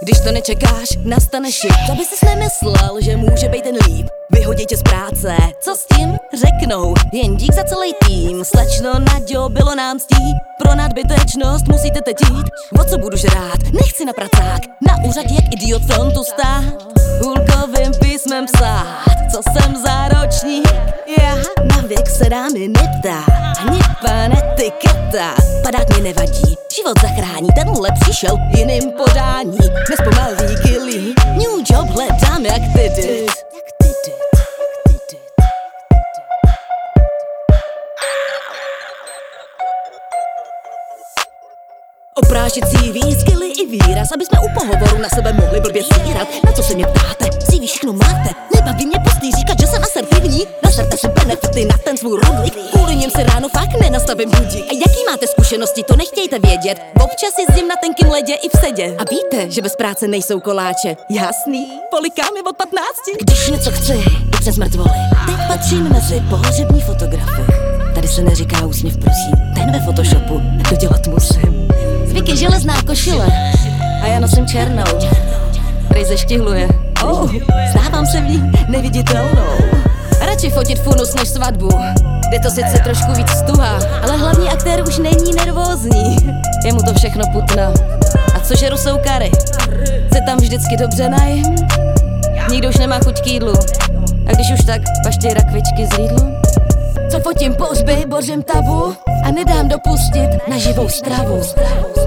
Když to nečekáš, nastane šip. Co by sis nemyslel, že může být ten líp? Vyhodí tě z práce, co s tím řeknou? Jen dík za celý tým. Slečno, Naďo, bylo nám ctí. Pro nadbytečnost musíte teď jít. O co budu žrát? Nechci na pracák. Na úřadě jak idiot frontu stát. Hulkovým písmem psát. Co jsem za ročník? Já na věk se dámy neptá. Ani pan etiketa. Padák mě nevadí, život zachrání. Tenhle přišel jiným podání. Nespomalý kilí. New job hledám jak ty did. Oprášit CV, skilly i výraz, aby jsme u pohovoru na sebe mohli blbě stírat. Na co se mě ptáte? CV všechno máte. Nebaví mě postý říkat, že jsem asertivní. Naserte si benefity na ten svůj rudlik. Kvůli něm si ráno fakt nenastavím budík. A jaký máte zkušenosti, to nechtějte vědět. Občas jezdím na tenkým ledě i v sedě. A víte, že bez práce nejsou koláče. Jasný, polikám je od 15. Když něco chci, jdu přes mrtvoly. Teď patřím mezi pohřební fotografy. Tady se neříká úsměv, prosím. Ten ve Photoshopu to dělat musím. Zvyk je železná košile a já nosím černou. Prej zeštihluje. Stávám se v ní neviditelnou. Radši fotit funus než svatbu. Jde to sice trošku víc stuha, ale hlavní aktér už není nervózní. Je mu to všechno putno. A co žeru jsou kary? Se tam vždycky dobře najím. Nikdo už nemá chuť k jídlu. A když už tak, paště rakvičky z Lidlu. Co fotím pohřby, bořím tabu a nedám dopustit na živou stravu.